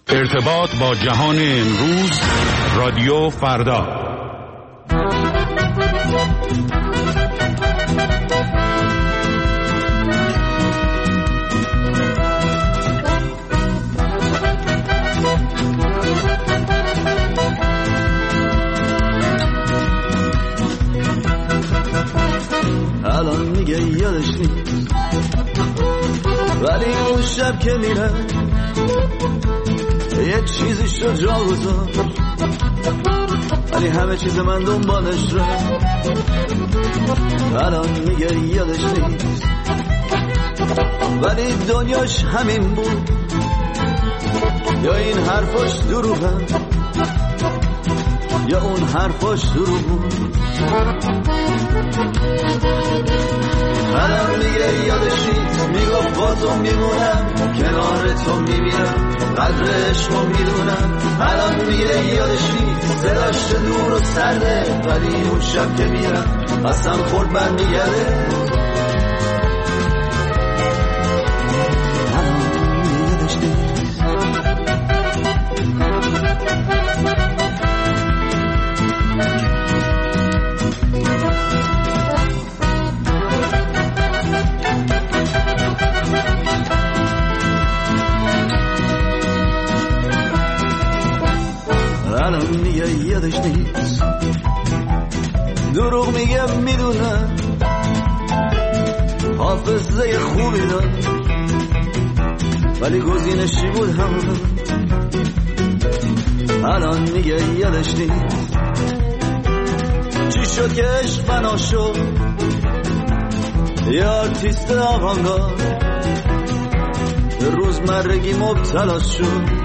ارتباط با جهان امروز، رادیو فردا. الان میگه یادش نیست، ولی اون شب که میره یه چیزی شد جا گذاشت، ولی همه چیز من دنبالش را. الان میگه یادش نیست، ولی دنیاش همین بود، یا این حرفاش دروغه یا اون حرفاش دروغ بود. الان میگه یادش نیست، میگفت با تو میمونم، کنار تو میمیرم، قدر عشقو میدونم. الان میگه یادش نیست، صداش دور و سرده، ولی اون شب که میرم قسم خورد برمیگرده. الان میگه یادش نیست. الان میگه یادش نیست، دروغ میگه میدونم، حافظه خوبی داشت ولی گزینشی بود همون. الان میگه یادش نیست، چی شد که عشق بنا شد، یه آرتیست آوانگارد روزمرگی مبتلا شد.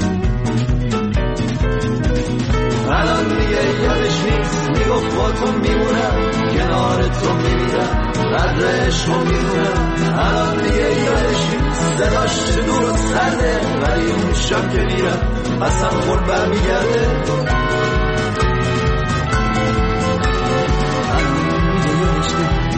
الان میگه یادش نیست، میگفت با تو میمونم، کنار تو میمیرم، قدر عشقو میدونم. الان میگه یادش نیست، صداش دور و سرده، ولی اون شب که میرم قسم خورد برمیگرده. الان میگه یادش نیست.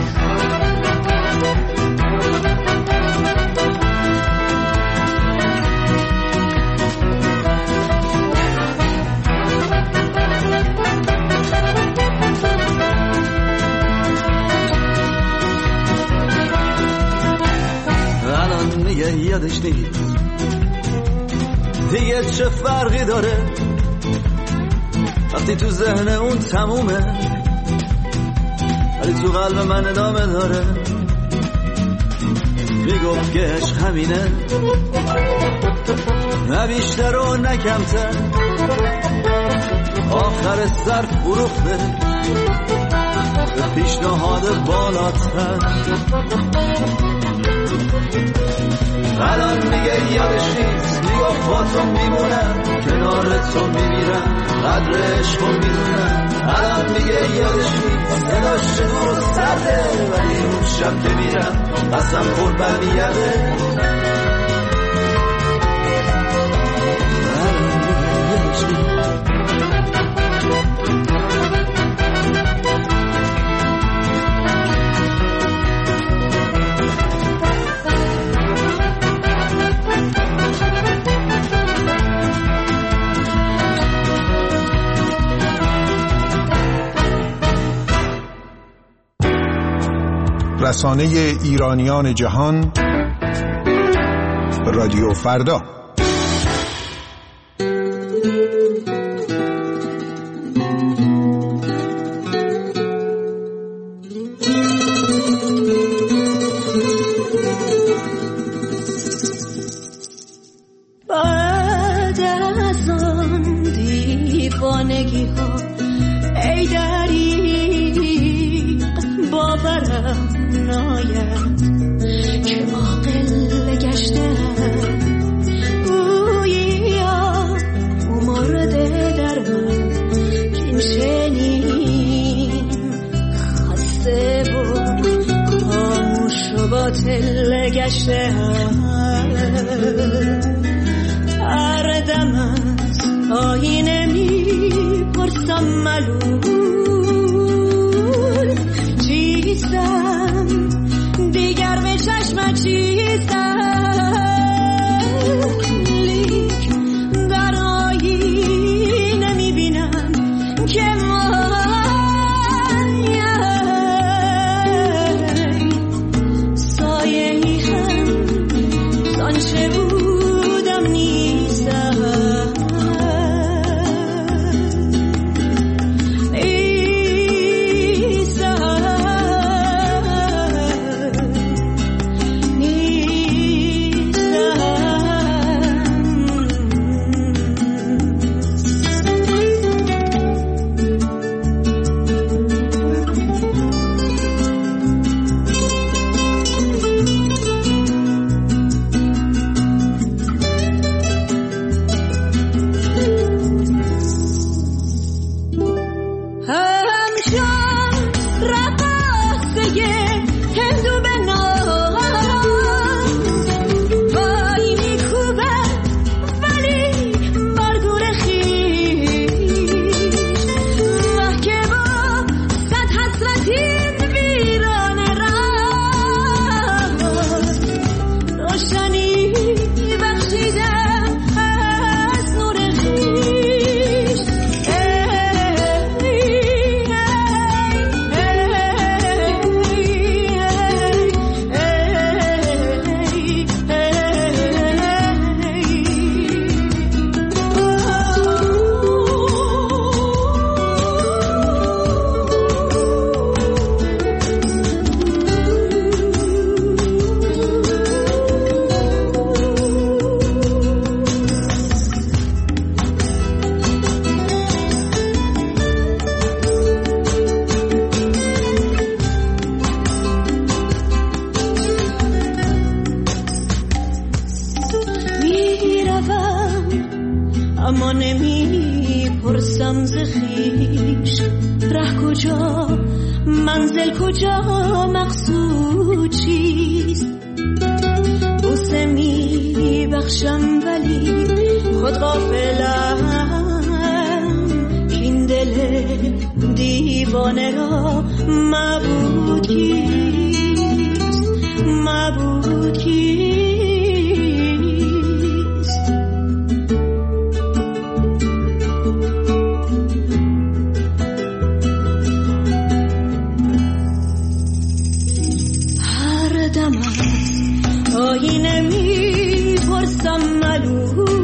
یادش نیست دیگه چه فرقی داره وقتی تو ذهن اون تمومه، ولی تو قلب من ادامه داره. میگفت که عشق همینه، نه بیشتر و نه کمتر، آخر سر فروخته به پیشنهاد بالاتر. الان میگه یادش نیست، میگفت با تو میمونم، کنار تو میمیرم، قدر عشقو میدونم. الان میگه یادش نیست، صداش دور و سرده، ولی اون شب که میرم قسم خورد برمیگرده. الان میگه یادش نیست. رسانه ایرانیان جهان، رادیو فردا. بعد از آن دیوانگی ها ای دریق باورم ناید که عاقل گشتم، گویا مرده در من که این چنین خسته و خاموش و باطل گشتم. هر دم از آینه می پرسم ملول چیستم، دیگر به چشم چیستم، لیک اما نمی پرسم ز خویش ره کجا، منزل کجا، مقصود چیست. بوسه می بخشم ولی خود غافلم که این دل دیوانه را معبود کیست، معبود کیست. هر دم از آینه می پرسم ملول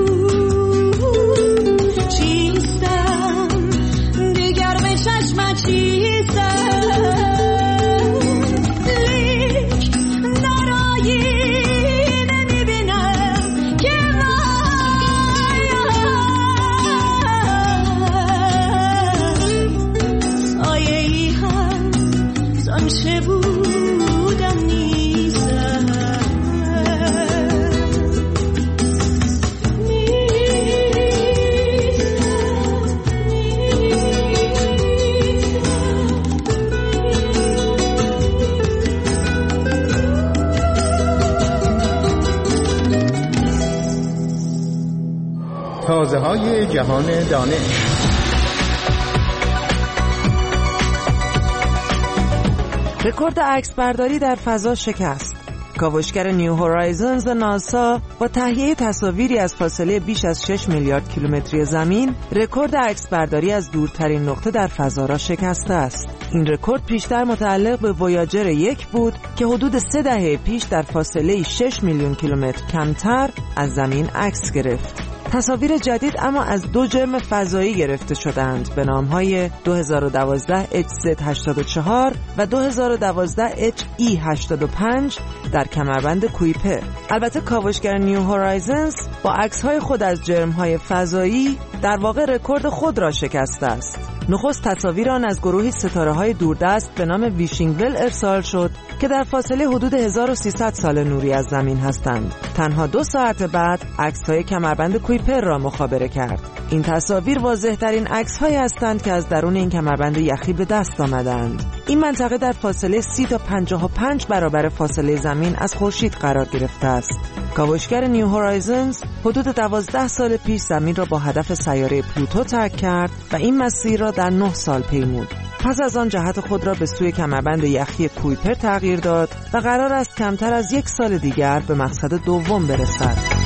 چیستم، دیگر به چشم چیستم. لیک در آینه می بینم که سایه ای هم زانچه بودم نیستم. تازه‌های جهان دانش. رکورد عکسبرداری در فضا شکست. کاوشگر نیو هورایزنز ناسا با تهیه تصاویری از فاصله بیش از 6 میلیارد کیلومتری زمین، رکورد عکسبرداری از دورترین نقطه در فضا را شکسته است. این رکورد پیشتر متعلق به ویاجر 1 بود که حدود 3 دهه پیش در فاصله 6 میلیون کیلومتر کمتر از زمین عکس گرفت. تصاویر جدید اما از 2 جرم فضایی گرفته شدند به نام‌های 2012 HZ84 و 2012 HE85 در کمربند کویپر. البته کاوشگر نیو هورایزنز با عکس‌های خود از جرم‌های فضایی در واقع رکورد خود را شکسته است. نخست تصاویر آن از گروهی ستاره‌های دوردست به نام ویشینگول ارسال شد که در فاصله حدود 1300 سال نوری از زمین هستند. تنها 2 ساعت بعد عکس‌های کمربند کویپر را مخابره کرد. این تصاویر واضح‌ترین عکس‌هایی هستند که از درون این کمربند یخی به دست آمدند. این منطقه در فاصله 30 تا 55 برابر فاصله زمین از خورشید قرار گرفته است. کاوشگر نیو هورایزنز حدود 12 سال پیش زمین را با هدف سیاره پلوتو ترک کرد و این مسیر را در 9 سال پیمود. پس از آن جهت خود را به سوی کمربند یخی کویپر تغییر داد و قرار است کمتر از 1 سال دیگر به مقصد دوم برسد.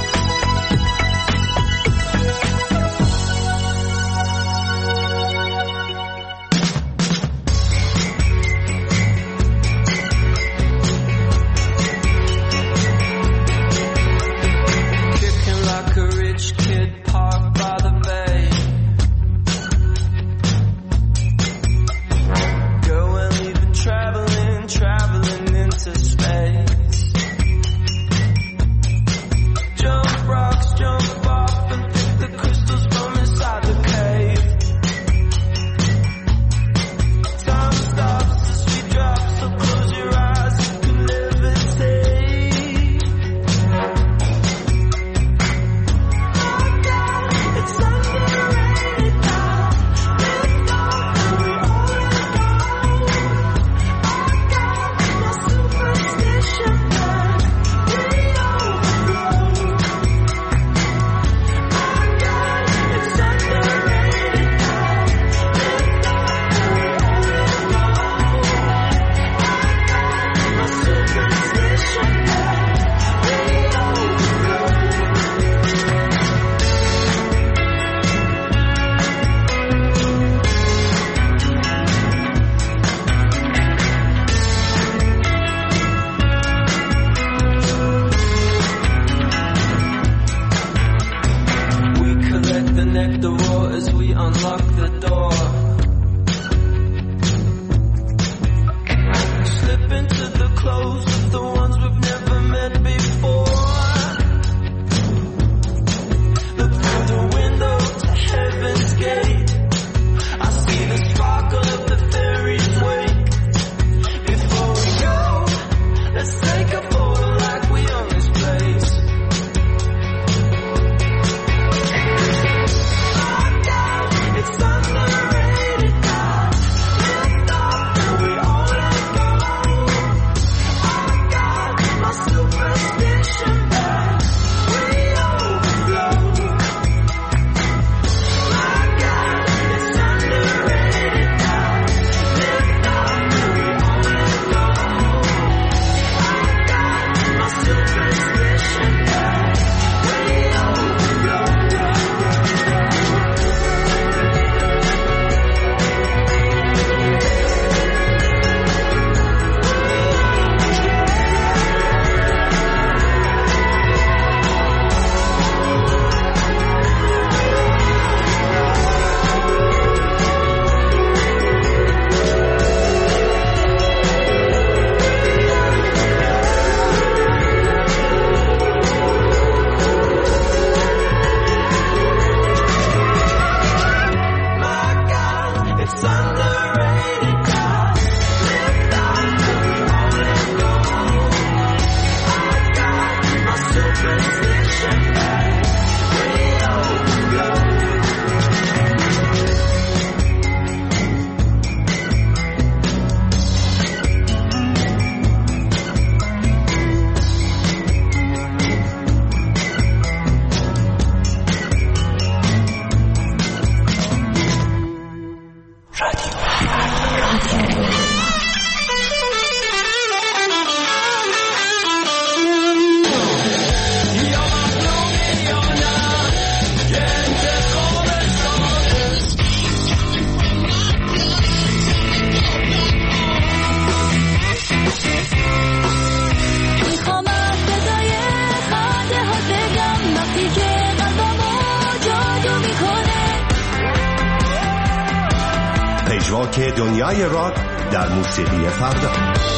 مجراک دنیای راک در موسیقی فردا.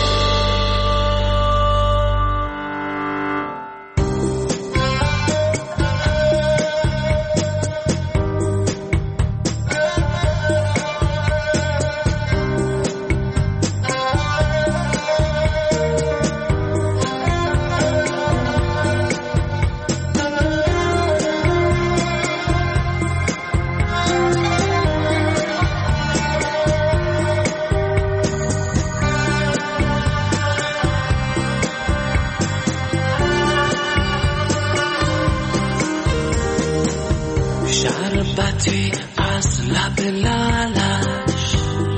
شربتی از لب لالش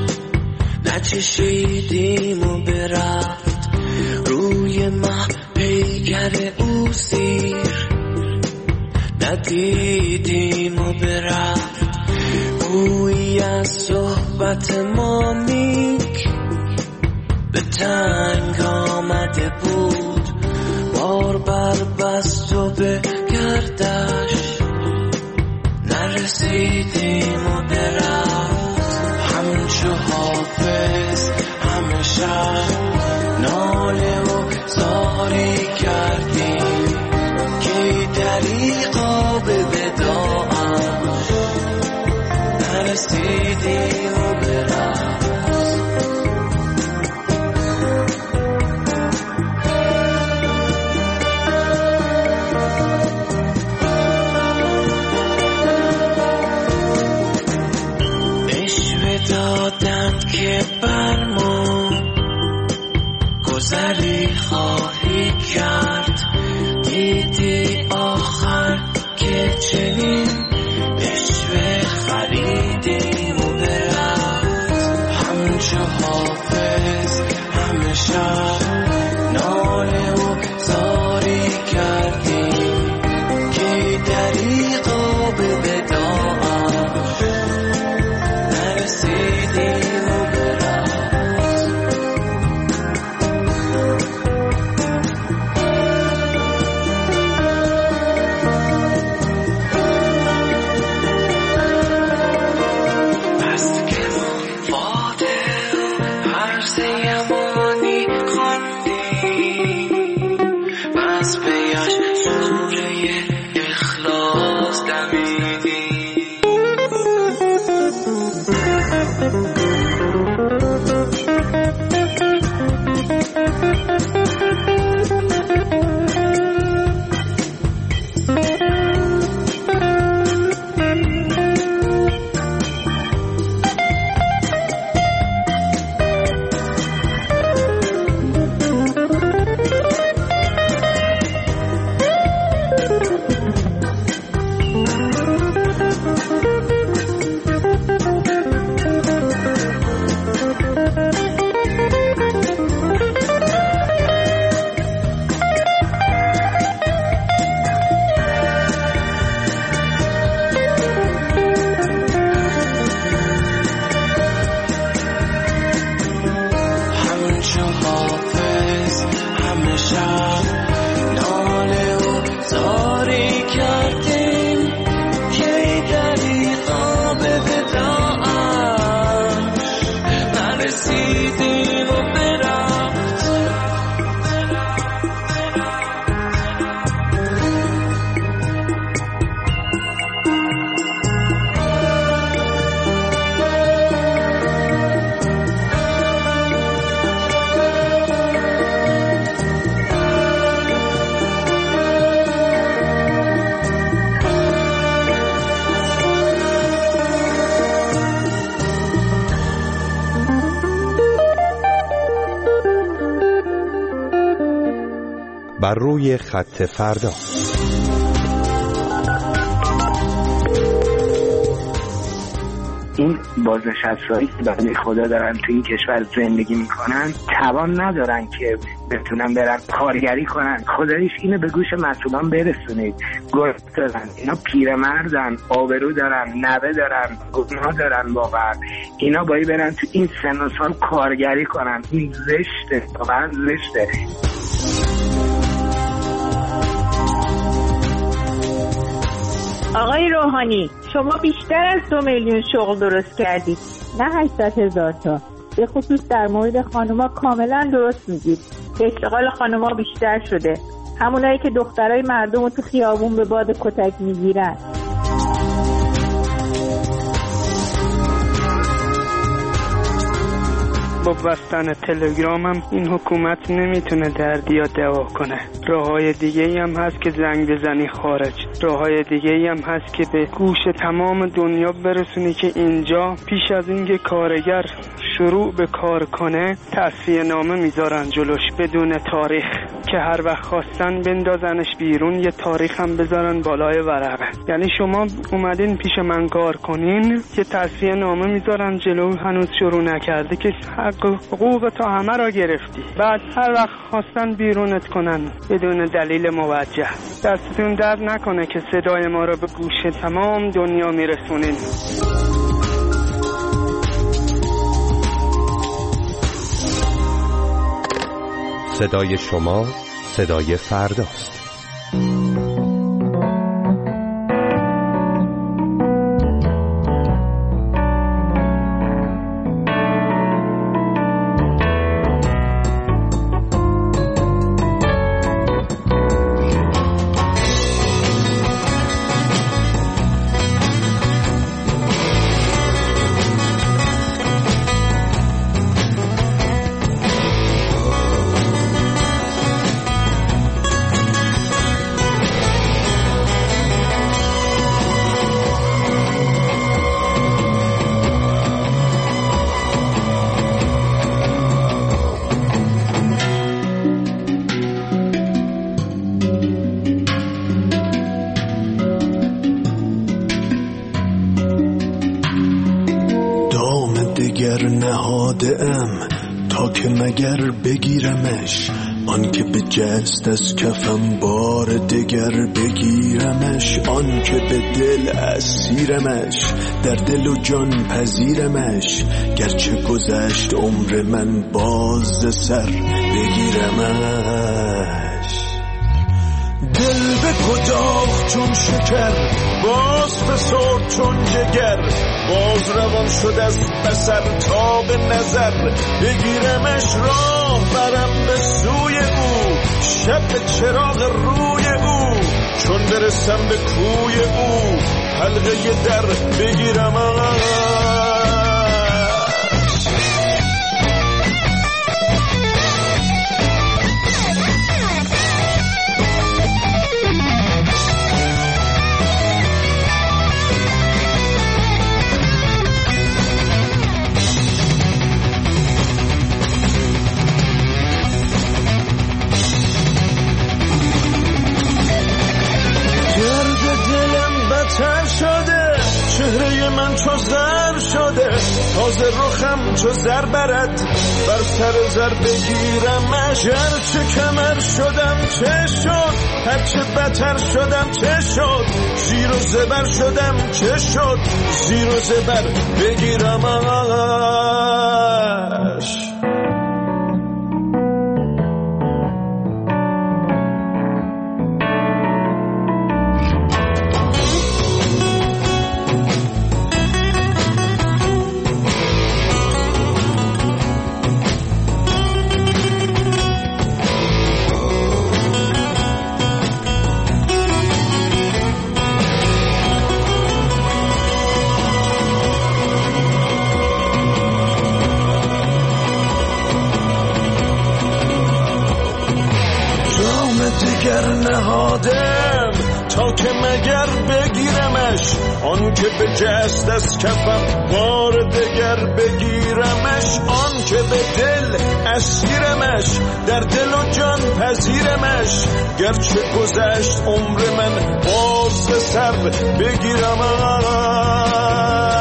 نچشیدیم و برفت روی مه پیگر او سیر ندیدیم و برفت گویی از صحبت ما نیک به تنگ آمده بود بار بر بست و به گردش نرسیدیم و برفت همچو حافظ همه شب ناله و زاری کردیم که دریقا به وداعش نرسیدیم و برفت دادند که بر ما گذری خواهی کرد دیدی آخر که چنین عشوه خریدیم و برفت همچو حافظ همه شب ناله و زاری کردیم که دریقا به وداعش نرسیدیم و برفت بس که فاده عرض یمانی خواندیم بس پیش سوره اخلاص دمیدیم بر روی خط فردا. این بازنشستهایی که برای خدا دارن تو این کشور زندگی میکنن توان ندارن که بتونن برن کارگری کنن. خداییش اینو به گوش مسئولان برسونید. گرد دارن، اینا پیرمردن، آبرو دارن، نوه دارن، گناه دارن. واقعا اینا باید برن تو این سن و سال کارگری کنن. این زشته، واقعا زشته. آقای روحانی، شما بیشتر از 2 میلیون شغل درست کردید. نه 800,000 تا. به خصوص در مورد خانوما کاملا درست میگید. اشتغال خانوما بیشتر شده، همونایی که دخترای مردم رو تو خیابون به باد کتک میگیرن. با بستن تلگرام هم این حکومت نمیتونه دردی یا دوا کنه. راههای دیگه ای هم هست که زنگ بزنی خارج. راههای دیگه ای هم هست که به گوش تمام دنیا برسونی که اینجا پیش از اینکه کارگر شروع به کار کنه تصفیه نامه میذارن جلوش بدون تاریخ، که هر وقت خواستن بندازنش بیرون یه تاریخ هم بذارن بالای ورقه. یعنی شما اومدین پیش من کار کنین که تصفیه نامه میذارن جلو، هنوز شروع نکرده که حقوق تا همه را گرفتی، بعد هر وقت خواستن بیرونت کنن بدون دلیل موجه. دستتون درد نکنه که صدای ما رو به گوش تمام دنیا میرسونین. صدای شما صدای فرداست. نهادم تا که مگر بگیرمش، آن که به جست از کفم بار دگر بگیرمش، آن که به دل اسیرمش در دل و جان پذیرمش، گرچه گذشت عمر من باز سر بگیرمش. دل به کداخ چون شکر باز فسرد چون جگر، باز روان شد از بصر تا به نظر بگیرمش. راه برم به سوی او شب به چراغ روی او، چون برسم به کوی او حلقه در بگیرمش. چهره من چو زر شده، تازه رخم چو زر برد، بر سر زر بگیرمش. هرچه کمر شدم چه شد، هرچه بتر شدم چه شد، زیر و زبر شدم چه شد، زیر و زبر بگیرمش. نهادم تا که مگر بگیرمش، آن که به جست از کفم بار دگر بگیرمش، آن که به دل اسیرمش در دل و جان پذیرمش، گرچه گذشت عمر من باز به سر بگیرمش.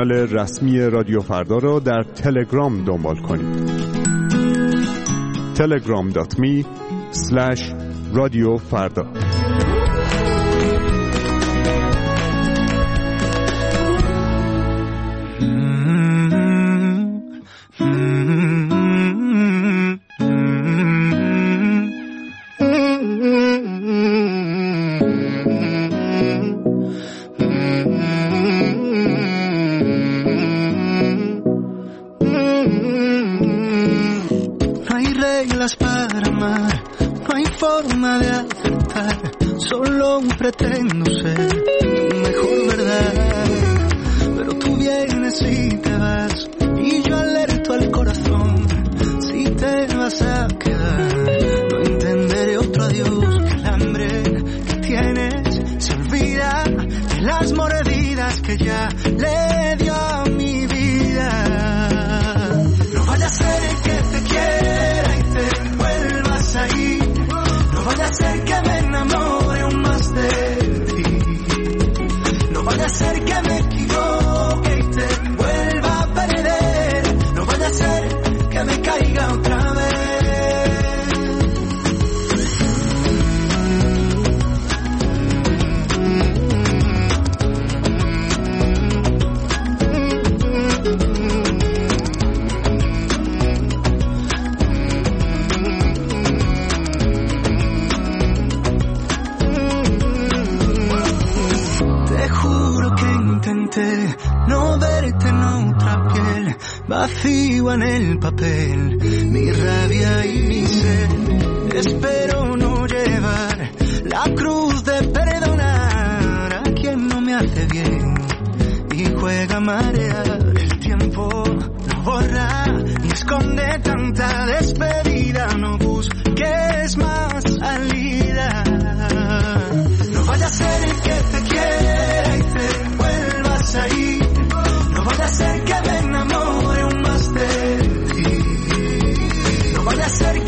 کانال رسمی رادیو فردا رو در تلگرام دنبال کنید. telegram.me/رادیوفردا. Para amar, no hay forma de aceptar, solo pretendo ser tu mejor verdad, pero tú vienes y te vas, y yo alerto al corazón, si te vas a quedar, no entenderé otro adiós, que el hambre que tienes se olvida de las mordidas que ya le dio a mi vida. No vaya a ser que te quiera y te vuelvas a ir, no vaya a ser que me enamore aún más de ti, no vaya a ser que me equivoque y te vuelva a perder, no vaya a ser que me caiga otra vez. No verte en otra piel, vacío en el papel, mi rabia y mi sed. Espero no llevar la cruz de perdonar a quien no me hace bien y juega a marear. El tiempo no borra ni esconde tanta despedida, no busques más salida. No vaya a ser el que te quiera y te vuelvas a ir, no vaya a ser que me enamore aún más de ti, no vaya a ser